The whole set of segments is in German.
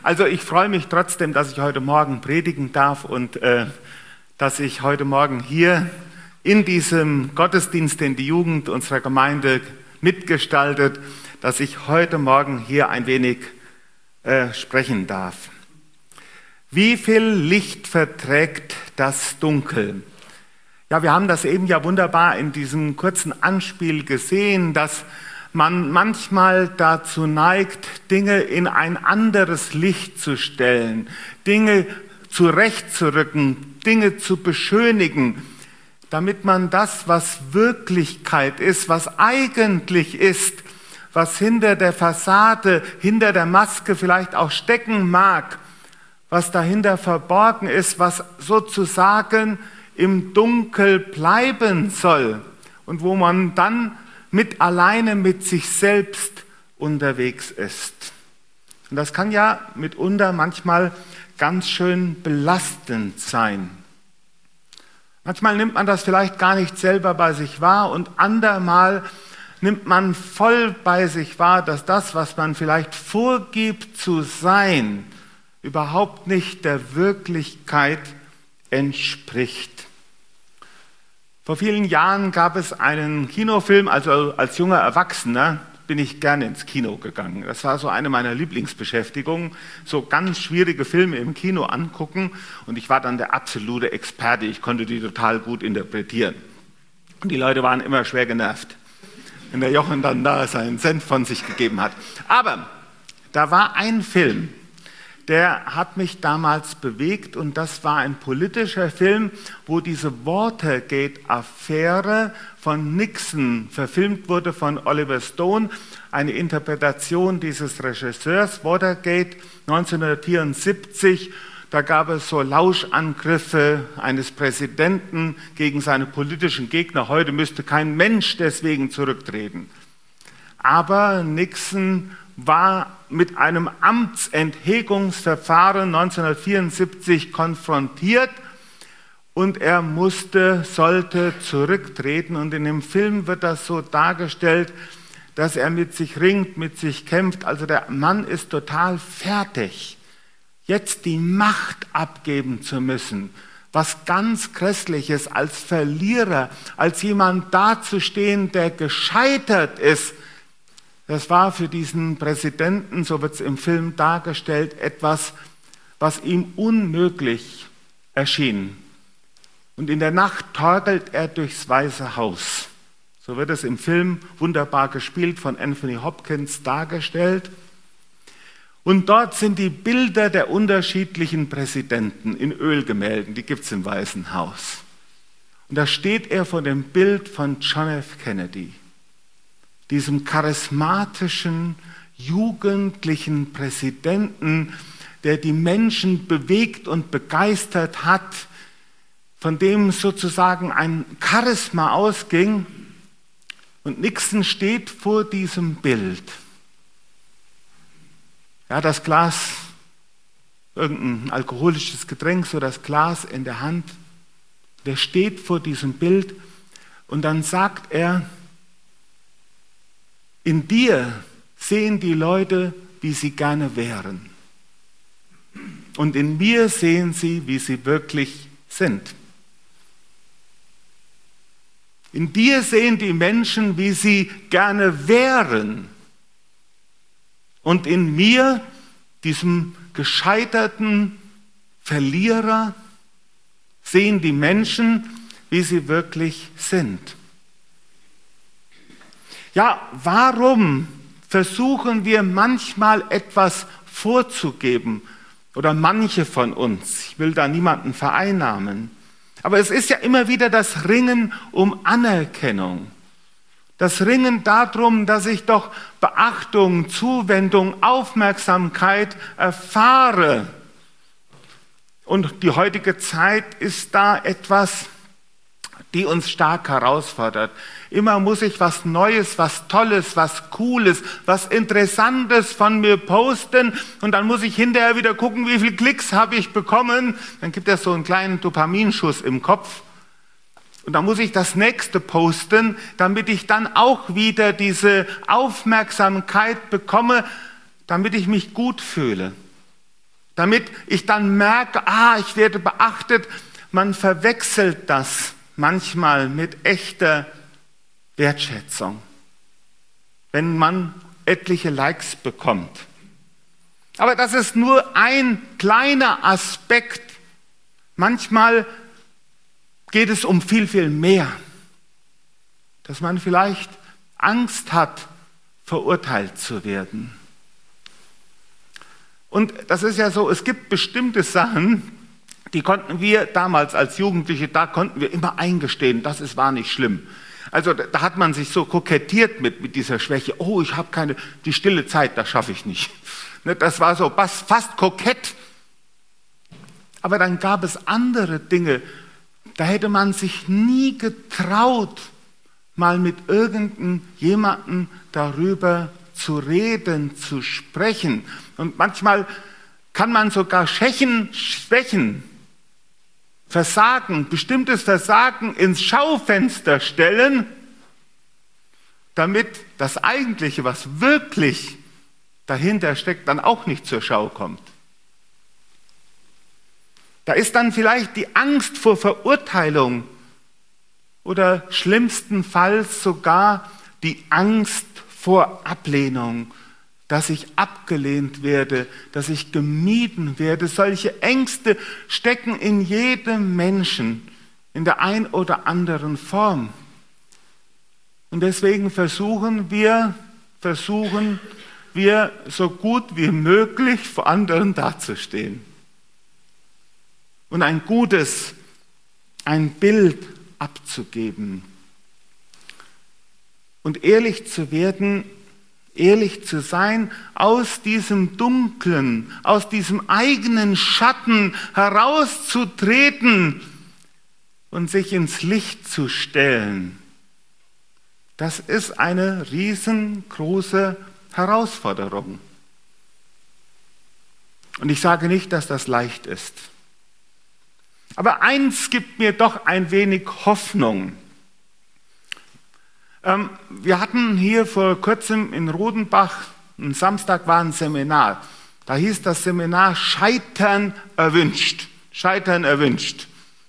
Also ich freue mich trotzdem, dass ich heute Morgen predigen darf und dass ich heute Morgen hier in diesem Gottesdienst, den die Jugend unserer Gemeinde mitgestaltet, dass ich heute Morgen hier ein wenig sprechen darf. Wie viel Licht verträgt das Dunkel? Ja, wir haben das eben ja wunderbar in diesem kurzen Anspiel gesehen, dass man manchmal dazu neigt, Dinge in ein anderes Licht zu stellen, Dinge zurechtzurücken, Dinge zu beschönigen, damit man das, was Wirklichkeit ist, was eigentlich ist, was hinter der Fassade, hinter der Maske vielleicht auch stecken mag, was dahinter verborgen ist, was sozusagen im Dunkel bleiben soll und wo man dann alleine mit sich selbst unterwegs ist. Und das kann ja mitunter manchmal ganz schön belastend sein. Manchmal nimmt man das vielleicht gar nicht selber bei sich wahr und andermal nimmt man voll bei sich wahr, dass das, was man vielleicht vorgibt zu sein, überhaupt nicht der Wirklichkeit entspricht. Vor vielen Jahren gab es einen Kinofilm, also als junger Erwachsener bin ich gerne ins Kino gegangen. Das war so eine meiner Lieblingsbeschäftigungen, so ganz schwierige Filme im Kino angucken und ich war dann der absolute Experte, ich konnte die total gut interpretieren. Und die Leute waren immer schwer genervt, wenn der Jochen dann da seinen Senf von sich gegeben hat. Aber da war ein Film, der hat mich damals bewegt und das war ein politischer Film, wo diese Watergate-Affäre von Nixon verfilmt wurde von Oliver Stone, eine Interpretation dieses Regisseurs. Watergate 1974, da gab es so Lauschangriffe eines Präsidenten gegen seine politischen Gegner. Heute müsste kein Mensch deswegen zurücktreten. Aber Nixon war mit einem Amtsenthegungsverfahren 1974 konfrontiert und er sollte zurücktreten. Und in dem Film wird das so dargestellt, dass er mit sich ringt, mit sich kämpft. Also der Mann ist total fertig, jetzt die Macht abgeben zu müssen. Was ganz Grässliches, als Verlierer, als jemand dazustehen, der gescheitert ist. Das war für diesen Präsidenten, so wird es im Film dargestellt, etwas, was ihm unmöglich erschien. Und in der Nacht torkelt er durchs Weiße Haus. So wird es im Film wunderbar gespielt, von Anthony Hopkins dargestellt. Und dort sind die Bilder der unterschiedlichen Präsidenten in Ölgemälden, die gibt es im Weißen Haus. Und da steht er vor dem Bild von John F. Kennedy, diesem charismatischen, jugendlichen Präsidenten, der die Menschen bewegt und begeistert hat, von dem sozusagen ein Charisma ausging. Und Nixon steht vor diesem Bild. Ja, das Glas, irgendein alkoholisches Getränk, so das Glas in der Hand. Der steht vor diesem Bild und dann sagt er: In dir sehen die Leute, wie sie gerne wären. Und in mir sehen sie, wie sie wirklich sind. In dir sehen die Menschen, wie sie gerne wären. Und in mir, diesem gescheiterten Verlierer, sehen die Menschen, wie sie wirklich sind. Ja, warum versuchen wir manchmal etwas vorzugeben? Oder manche von uns, ich will da niemanden vereinnahmen. Aber es ist ja immer wieder das Ringen um Anerkennung. Das Ringen darum, dass ich doch Beachtung, Zuwendung, Aufmerksamkeit erfahre. Und die heutige Zeit ist da etwas, die uns stark herausfordert. Immer muss ich was Neues, was Tolles, was Cooles, was Interessantes von mir posten und dann muss ich hinterher wieder gucken, wie viele Klicks habe ich bekommen. Dann gibt es so einen kleinen Dopaminschuss im Kopf und dann muss ich das nächste posten, damit ich dann auch wieder diese Aufmerksamkeit bekomme, damit ich mich gut fühle. damit ich dann merke, ich werde beachtet. Man verwechselt das manchmal mit echter Wertschätzung, wenn man etliche Likes bekommt. Aber das ist nur ein kleiner Aspekt. Manchmal geht es um viel, viel mehr, dass man vielleicht Angst hat, verurteilt zu werden. Und das ist ja so, es gibt bestimmte Sachen, die konnten wir damals als Jugendliche, da konnten wir immer eingestehen, das war nicht schlimm. Also da hat man sich so kokettiert mit dieser Schwäche. Ich habe die stille Zeit, das schaffe ich nicht. Das war so fast kokett. Aber dann gab es andere Dinge, da hätte man sich nie getraut, mal mit irgendjemandem darüber zu reden, zu sprechen. Und manchmal kann man sogar Schwächen, bestimmtes Versagen ins Schaufenster stellen, damit das Eigentliche, was wirklich dahinter steckt, dann auch nicht zur Schau kommt. Da ist dann vielleicht die Angst vor Verurteilung oder schlimmstenfalls sogar die Angst vor Ablehnung, dass ich abgelehnt werde, dass ich gemieden werde. Solche Ängste stecken in jedem Menschen in der ein oder anderen Form. Und deswegen versuchen wir so gut wie möglich vor anderen dazustehen. Und ein Bild abzugeben. Und ehrlich zu werden, ehrlich zu sein, aus diesem Dunklen, aus diesem eigenen Schatten herauszutreten und sich ins Licht zu stellen. Das ist eine riesengroße Herausforderung. Und ich sage nicht, dass das leicht ist. Aber eins gibt mir doch ein wenig Hoffnung. Wir hatten hier vor kurzem in Rodenbach, am Samstag war ein Seminar. Da hieß das Seminar Scheitern erwünscht. Scheitern erwünscht.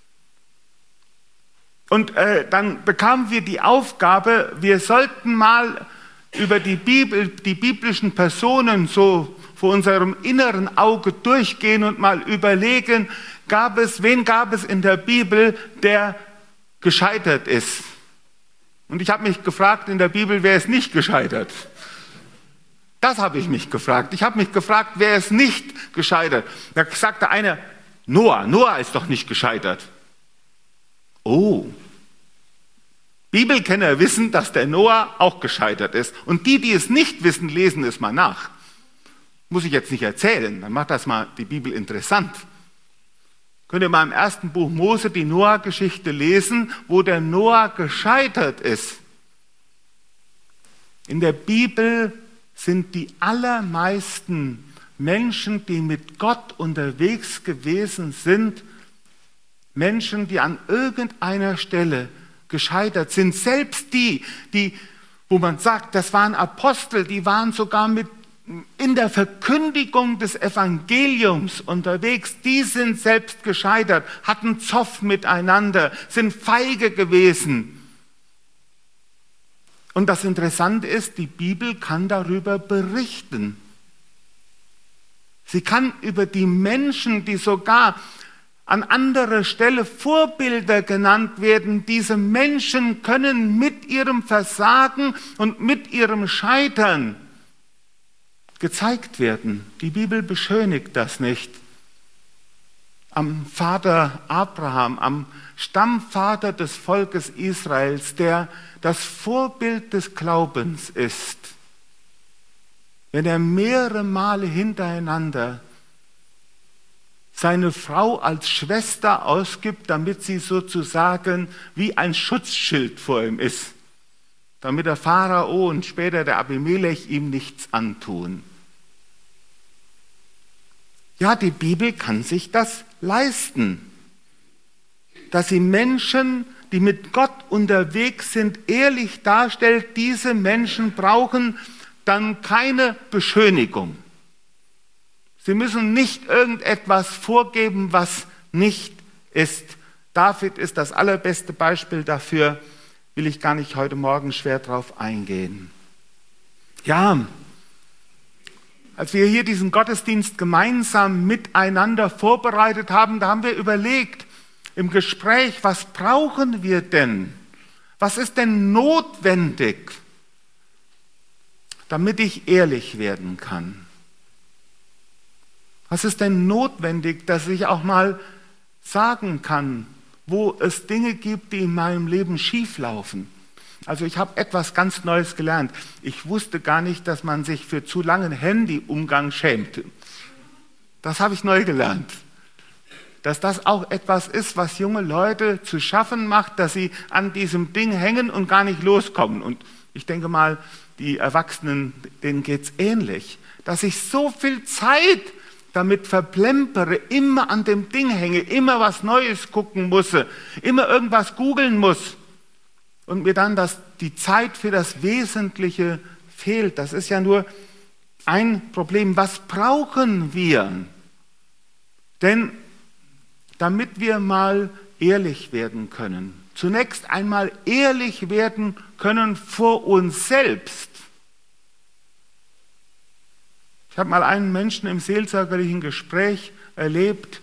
Und dann bekamen wir die Aufgabe, wir sollten mal über die biblischen Personen so vor unserem inneren Auge durchgehen und mal überlegen, wen gab es in der Bibel, der gescheitert ist? Und ich habe mich gefragt, in der Bibel, wer ist nicht gescheitert? Das habe ich mich gefragt. Ich habe mich gefragt, wer ist nicht gescheitert? Da sagte einer, Noah ist doch nicht gescheitert. Oh, Bibelkenner wissen, dass der Noah auch gescheitert ist. Und die es nicht wissen, lesen es mal nach. Muss ich jetzt nicht erzählen, dann macht das mal die Bibel interessant. Könnt ihr mal im ersten Buch Mose die Noah-Geschichte lesen, wo der Noah gescheitert ist. In der Bibel sind die allermeisten Menschen, die mit Gott unterwegs gewesen sind, Menschen, die an irgendeiner Stelle gescheitert sind. Selbst die, wo man sagt, das waren Apostel, die waren sogar in der Verkündigung des Evangeliums unterwegs, die sind selbst gescheitert, hatten Zoff miteinander, sind feige gewesen. Und das Interessante ist, die Bibel kann darüber berichten. Sie kann über die Menschen, die sogar an anderer Stelle Vorbilder genannt werden, diese Menschen können mit ihrem Versagen und mit ihrem Scheitern gezeigt werden. Die Bibel beschönigt das nicht. Am Vater Abraham, am Stammvater des Volkes Israels, der das Vorbild des Glaubens ist, wenn er mehrere Male hintereinander seine Frau als Schwester ausgibt, damit sie sozusagen wie ein Schutzschild vor ihm ist, damit der Pharao und später der Abimelech ihm nichts antun. Ja, die Bibel kann sich das leisten, dass sie Menschen, die mit Gott unterwegs sind, ehrlich darstellt. Diese Menschen brauchen dann keine Beschönigung. Sie müssen nicht irgendetwas vorgeben, was nicht ist. David ist das allerbeste Beispiel dafür, will ich gar nicht heute Morgen schwer drauf eingehen. Ja, als wir hier diesen Gottesdienst gemeinsam miteinander vorbereitet haben, da haben wir überlegt im Gespräch, was brauchen wir denn? Was ist denn notwendig, damit ich ehrlich werden kann? Was ist denn notwendig, dass ich auch mal sagen kann, wo es Dinge gibt, die in meinem Leben schieflaufen? Also ich habe etwas ganz Neues gelernt. Ich wusste gar nicht, dass man sich für zu langen Handyumgang schämt. Das habe ich neu gelernt. Dass das auch etwas ist, was junge Leute zu schaffen macht, dass sie an diesem Ding hängen und gar nicht loskommen. Und ich denke mal, die Erwachsenen, denen geht es ähnlich. Dass ich so viel Zeit damit verplempere, immer an dem Ding hänge, immer was Neues gucken muss, immer irgendwas googeln muss. Und mir dann die Zeit für das Wesentliche fehlt. Das ist ja nur ein Problem. Was brauchen wir? Denn damit wir mal ehrlich werden können, zunächst einmal ehrlich werden können vor uns selbst. Ich habe mal einen Menschen im seelsorgerlichen Gespräch erlebt,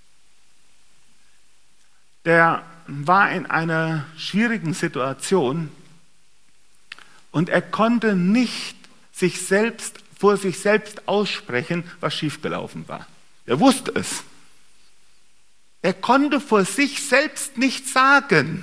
der war in einer schwierigen Situation und er konnte nicht vor sich selbst aussprechen, was schiefgelaufen war. Er wusste es. Er konnte vor sich selbst nicht sagen,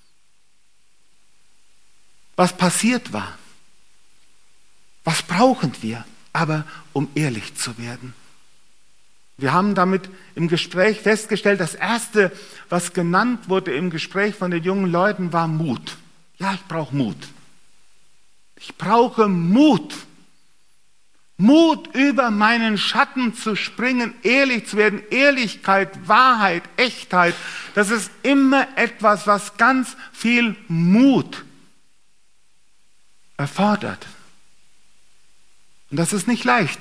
was passiert war. Was brauchen wir, aber um ehrlich zu werden? Wir haben damit im Gespräch festgestellt, das Erste, was genannt wurde im Gespräch von den jungen Leuten, war Mut. Ja, ich brauche Mut. Ich brauche Mut. Mut, über meinen Schatten zu springen, ehrlich zu werden. Ehrlichkeit, Wahrheit, Echtheit, das ist immer etwas, was ganz viel Mut erfordert. Und das ist nicht leicht.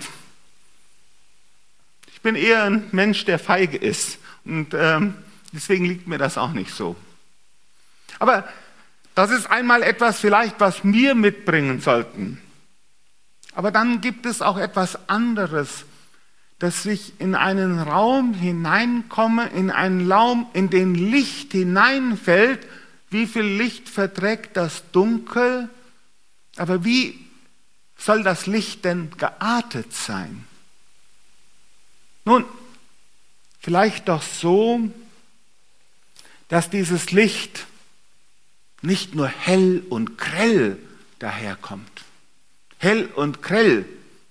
Ich bin eher ein Mensch, der feige ist. Und deswegen liegt mir das auch nicht so. Aber das ist einmal etwas vielleicht, was wir mitbringen sollten. Aber dann gibt es auch etwas anderes, dass ich in einen Raum hineinkomme, in einen Raum, in den Licht hineinfällt. Wie viel Licht verträgt das Dunkel? Aber wie soll das Licht denn geartet sein? Nun, vielleicht doch so, dass dieses Licht nicht nur hell und grell daherkommt, hell und grell,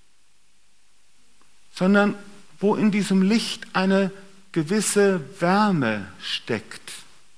sondern wo in diesem Licht eine gewisse Wärme steckt,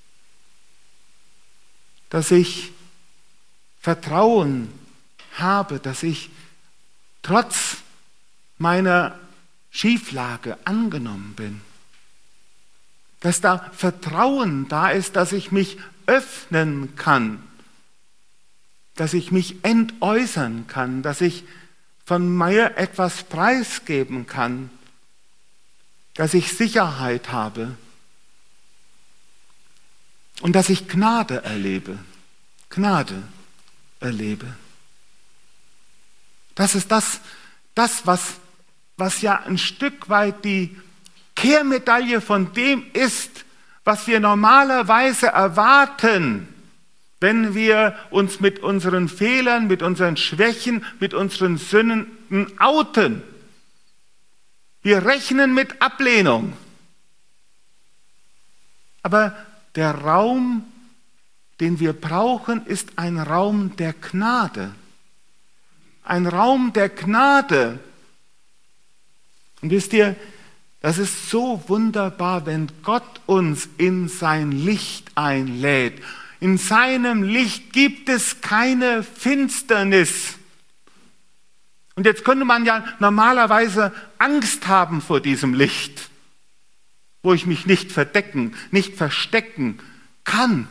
dass ich Vertrauen habe, dass ich trotz meiner Schieflage angenommen bin, dass da Vertrauen da ist, dass ich mich öffnen kann, dass ich mich entäußern kann, dass ich von mir etwas preisgeben kann, dass ich Sicherheit habe und dass ich Gnade erlebe. Gnade erlebe. Das ist das was ja ein Stück weit die Kehrmedaille von dem ist, was wir normalerweise erwarten, wenn wir uns mit unseren Fehlern, mit unseren Schwächen, mit unseren Sünden outen. Wir rechnen mit Ablehnung. Aber der Raum, den wir brauchen, ist ein Raum der Gnade. Ein Raum der Gnade. Und wisst ihr, das ist so wunderbar, wenn Gott uns in sein Licht einlädt. In seinem Licht gibt es keine Finsternis. Und jetzt könnte man ja normalerweise Angst haben vor diesem Licht, wo ich mich nicht verdecken, nicht verstecken kann.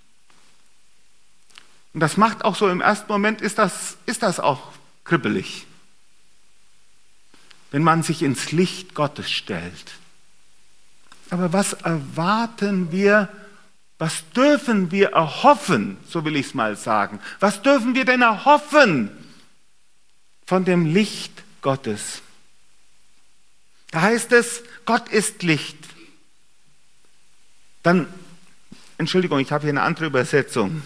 Und das macht auch so im ersten Moment, ist das auch kribbelig. wenn man sich ins Licht Gottes stellt. Aber was erwarten wir, was dürfen wir erhoffen, so will ich es mal sagen. Was dürfen wir denn erhoffen von dem Licht Gottes? Da heißt es, Gott ist Licht. Dann, Entschuldigung, ich habe hier eine andere Übersetzung.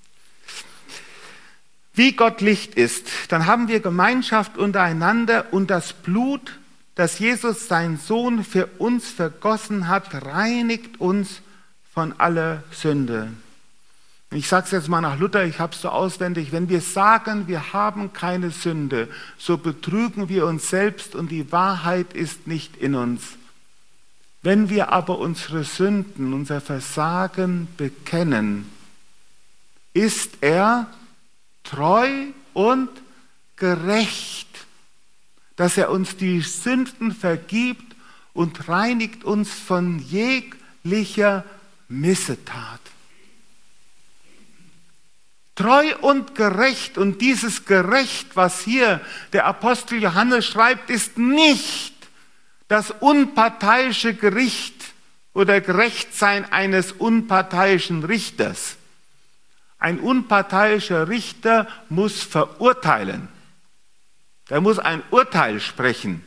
Wie Gott Licht ist, dann haben wir Gemeinschaft untereinander und das Blut, das Jesus, sein Sohn, für uns vergossen hat, reinigt uns von aller Sünde. Ich sage es jetzt mal nach Luther, ich habe es so auswendig. Wenn wir sagen, wir haben keine Sünde, so betrügen wir uns selbst und die Wahrheit ist nicht in uns. Wenn wir aber unsere Sünden, unser Versagen bekennen, ist er treu und gerecht, dass er uns die Sünden vergibt und reinigt uns von jeglicher Missetat. Treu und gerecht, und dieses Gerecht, was hier der Apostel Johannes schreibt, ist nicht das unparteiische Gericht oder Gerechtsein eines unparteiischen Richters. Ein unparteiischer Richter muss verurteilen. Er muss ein Urteil sprechen.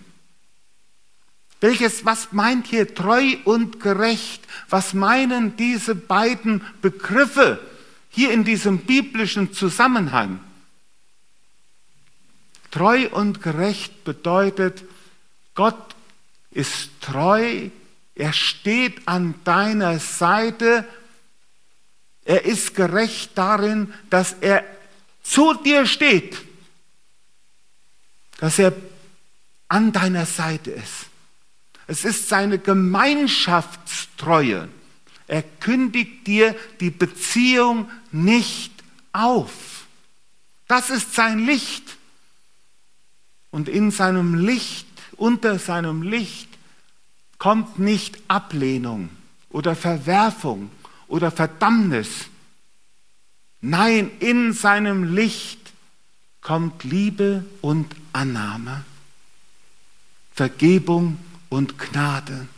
Was meint hier treu und gerecht? Was meinen diese beiden Begriffe hier in diesem biblischen Zusammenhang? Treu und gerecht bedeutet, Gott ist treu, er steht an deiner Seite, er ist gerecht darin, dass er zu dir steht, dass er an deiner Seite ist. Es ist seine Gemeinschaftstreue. Er kündigt dir die Beziehung nicht auf. Das ist sein Licht. Und in seinem Licht, unter seinem Licht, kommt nicht Ablehnung oder Verwerfung oder Verdammnis. Nein, in seinem Licht kommt Liebe und Annahme, Vergebung und Gnade.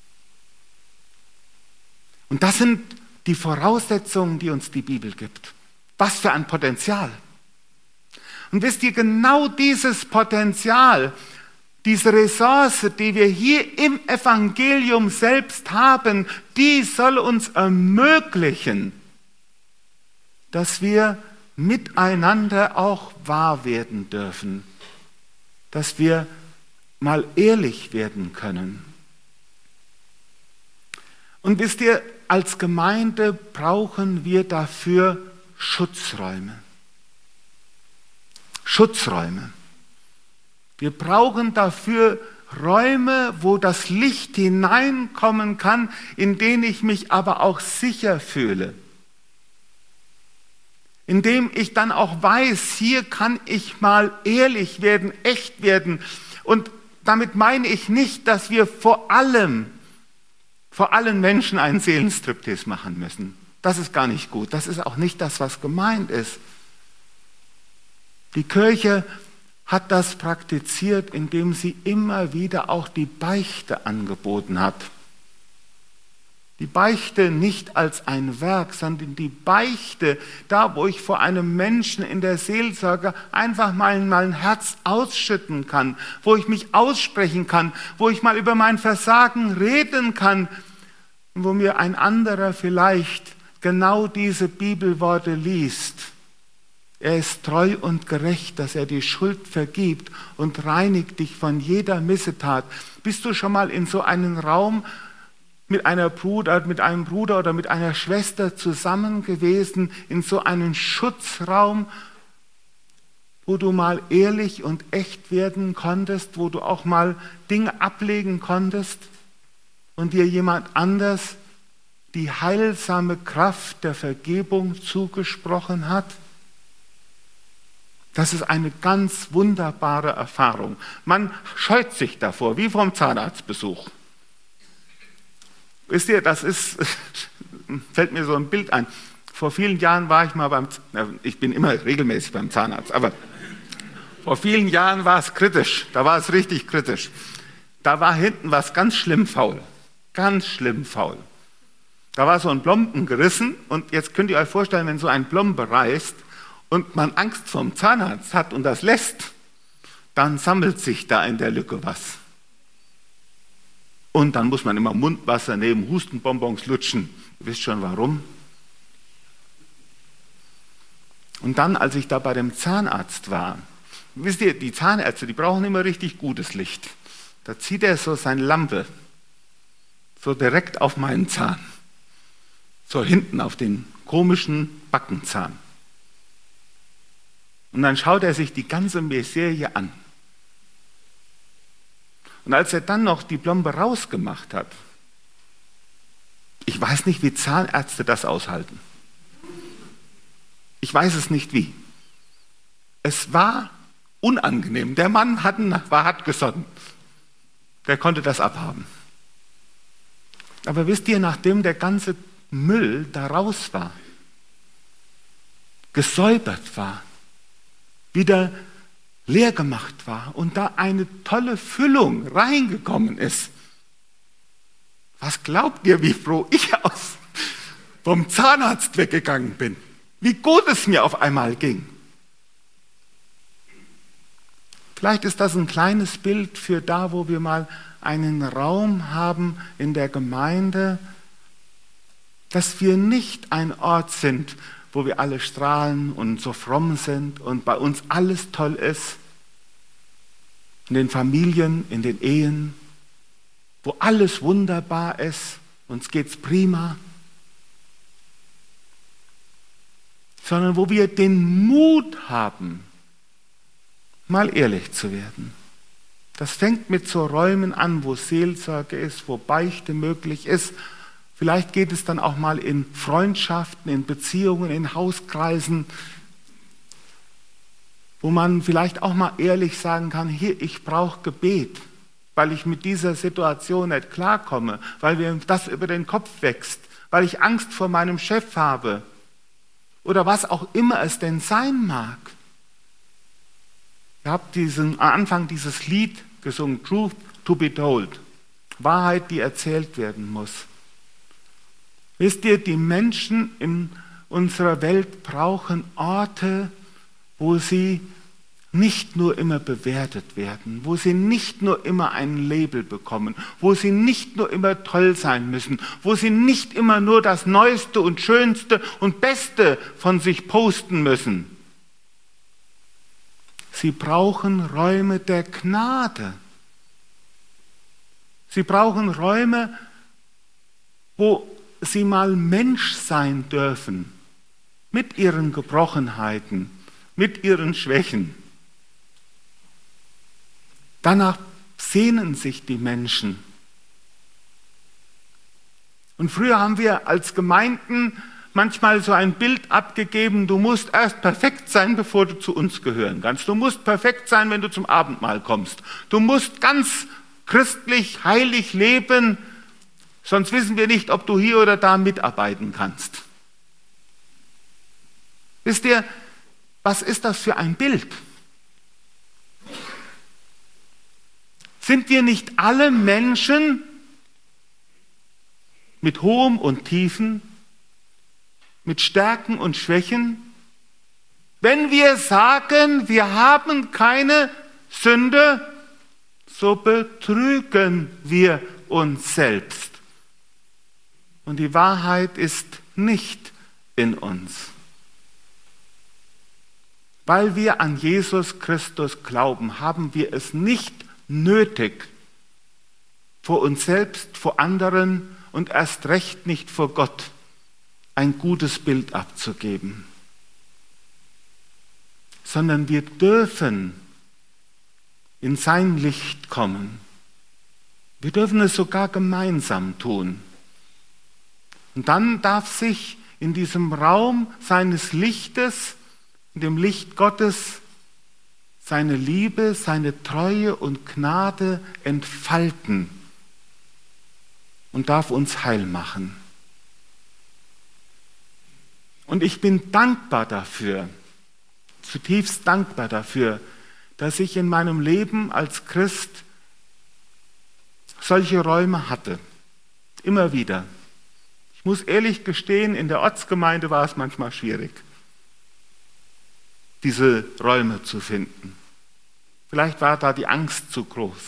Und das sind die Voraussetzungen, die uns die Bibel gibt. Was für ein Potenzial. Und wisst ihr, genau dieses Potenzial, diese Ressource, die wir hier im Evangelium selbst haben, die soll uns ermöglichen, dass wir miteinander auch wahr werden dürfen, dass wir mal ehrlich werden können. Und wisst ihr, als Gemeinde brauchen wir dafür Schutzräume. Schutzräume. Wir brauchen dafür Räume, wo das Licht hineinkommen kann, in denen ich mich aber auch sicher fühle. In dem ich dann auch weiß, hier kann ich mal ehrlich werden, echt werden. Und damit meine ich nicht, dass wir vor allen Menschen einen Seelenstriptease machen müssen. Das ist gar nicht gut. Das ist auch nicht das, was gemeint ist. Die Kirche hat das praktiziert, indem sie immer wieder auch die Beichte angeboten hat. Die Beichte nicht als ein Werk, sondern die Beichte, da wo ich vor einem Menschen in der Seelsorge einfach mal ein Herz ausschütten kann, wo ich mich aussprechen kann, wo ich mal über mein Versagen reden kann, und wo mir ein anderer vielleicht genau diese Bibelworte liest. Er ist treu und gerecht, dass er die Schuld vergibt und reinigt dich von jeder Missetat. Bist du schon mal in so einen Raum mit einem Bruder oder mit einer Schwester zusammen gewesen, in so einen Schutzraum, wo du mal ehrlich und echt werden konntest, wo du auch mal Dinge ablegen konntest und dir jemand anders die heilsame Kraft der Vergebung zugesprochen hat? Das ist eine ganz wunderbare Erfahrung. Man scheut sich davor, wie vom Zahnarztbesuch. Wisst ihr, fällt mir so ein Bild ein. Vor vielen Jahren war ich mal ich bin immer regelmäßig beim Zahnarzt, aber Vor vielen Jahren war es kritisch, da war es richtig kritisch. Da war hinten was ganz schlimm faul, ganz schlimm faul. Da war so ein Plomben gerissen und jetzt könnt ihr euch vorstellen, wenn so ein Plombe reißt und man Angst vom Zahnarzt hat und das lässt, dann sammelt sich da in der Lücke was. Und dann muss man immer Mundwasser nehmen, Hustenbonbons lutschen. Ihr wisst schon warum. Und dann, als ich da bei dem Zahnarzt war, wisst ihr, die Zahnärzte, die brauchen immer richtig gutes Licht. Da zieht er so seine Lampe so direkt auf meinen Zahn. So hinten auf den komischen Backenzahn. Und dann schaut er sich die ganze Miserie an. Und als er dann noch die Plombe rausgemacht hat, ich weiß nicht, wie Zahnärzte das aushalten. Ich weiß es nicht wie. Es war unangenehm. Der Mann war hartgesotten. Der konnte das abhaben. Aber wisst ihr, nachdem der ganze Müll da raus war, gesäubert war, wieder leer gemacht war und da eine tolle Füllung reingekommen ist, was glaubt ihr, wie froh ich vom Zahnarzt weggegangen bin? Wie gut es mir auf einmal ging. Vielleicht ist das ein kleines Bild für da, wo wir mal einen Raum haben in der Gemeinde, dass wir nicht ein Ort sind, wo wir alle strahlen und so fromm sind und bei uns alles toll ist. In den Familien, in den Ehen, wo alles wunderbar ist, uns geht's prima. Sondern wo wir den Mut haben, mal ehrlich zu werden. Das fängt mit so Räumen an, wo Seelsorge ist, wo Beichte möglich ist. Vielleicht geht es dann auch mal in Freundschaften, in Beziehungen, in Hauskreisen, wo man vielleicht auch mal ehrlich sagen kann, hier, ich brauche Gebet, weil ich mit dieser Situation nicht klarkomme, weil mir das über den Kopf wächst, weil ich Angst vor meinem Chef habe oder was auch immer es denn sein mag. Ihr habt am Anfang dieses Lied gesungen, Truth to be told, Wahrheit, die erzählt werden muss. Wisst ihr, die Menschen in unserer Welt brauchen Orte, wo sie nicht nur immer bewertet werden, wo sie nicht nur immer ein Label bekommen, wo sie nicht nur immer toll sein müssen, wo sie nicht immer nur das Neueste und Schönste und Beste von sich posten müssen. Sie brauchen Räume der Gnade. Sie brauchen Räume, wo sie mal Mensch sein dürfen, mit ihren Gebrochenheiten, mit ihren Schwächen. Danach sehnen sich die Menschen. Und früher haben wir als Gemeinden manchmal so ein Bild abgegeben, du musst erst perfekt sein, bevor du zu uns gehören kannst. Du musst perfekt sein, wenn du zum Abendmahl kommst. Du musst ganz christlich, heilig leben, sonst wissen wir nicht, ob du hier oder da mitarbeiten kannst. Wisst ihr, was ist das für ein Bild? Sind wir nicht alle Menschen mit Hohem und Tiefen, mit Stärken und Schwächen? Wenn wir sagen, wir haben keine Sünde, so betrügen wir uns selbst. Und die Wahrheit ist nicht in uns. Weil wir an Jesus Christus glauben, haben wir es nicht nötig, vor uns selbst, vor anderen und erst recht nicht vor Gott ein gutes Bild abzugeben. Sondern wir dürfen in sein Licht kommen. Wir dürfen es sogar gemeinsam tun. Und dann darf sich in diesem Raum seines Lichtes, in dem Licht Gottes, seine Liebe, seine Treue und Gnade entfalten und darf uns heil machen. Und ich bin dankbar dafür, zutiefst dankbar dafür, dass ich in meinem Leben als Christ solche Räume hatte. Immer wieder. Ich muss ehrlich gestehen, in der Ortsgemeinde war es manchmal schwierig, diese Räume zu finden. Vielleicht war da die Angst zu groß.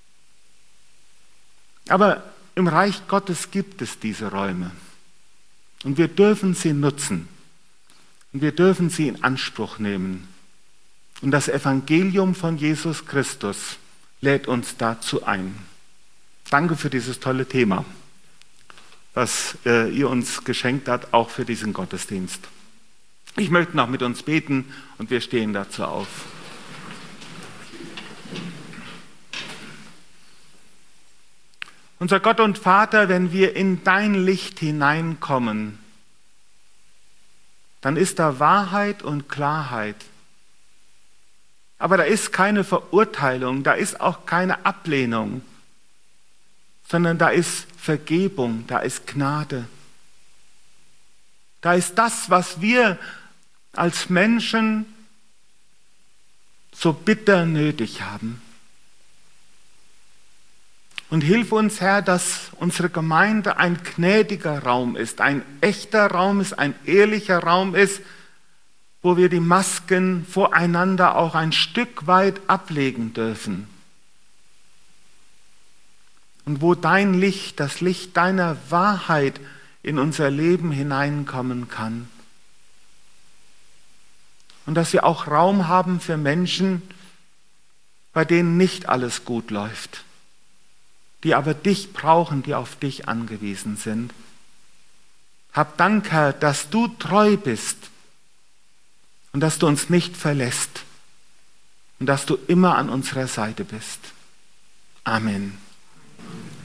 Aber im Reich Gottes gibt es diese Räume. Und wir dürfen sie nutzen. Und wir dürfen sie in Anspruch nehmen. Und das Evangelium von Jesus Christus lädt uns dazu ein. Danke für dieses tolle Thema, was ihr uns geschenkt habt, auch für diesen Gottesdienst. Ich möchte noch mit uns beten und wir stehen dazu auf. Unser Gott und Vater, wenn wir in dein Licht hineinkommen, dann ist da Wahrheit und Klarheit. Aber da ist keine Verurteilung, da ist auch keine Ablehnung, sondern da ist Vergebung, da ist Gnade. Da ist das, was wir als Menschen so bitter nötig haben. Und hilf uns, Herr, dass unsere Gemeinde ein gnädiger Raum ist, ein echter Raum ist, ein ehrlicher Raum ist, wo wir die Masken voreinander auch ein Stück weit ablegen dürfen. Und wo dein Licht, das Licht deiner Wahrheit in unser Leben hineinkommen kann. Und dass wir auch Raum haben für Menschen, bei denen nicht alles gut läuft, die aber dich brauchen, die auf dich angewiesen sind. Hab Dank, Herr, dass du treu bist und dass du uns nicht verlässt und dass du immer an unserer Seite bist. Amen.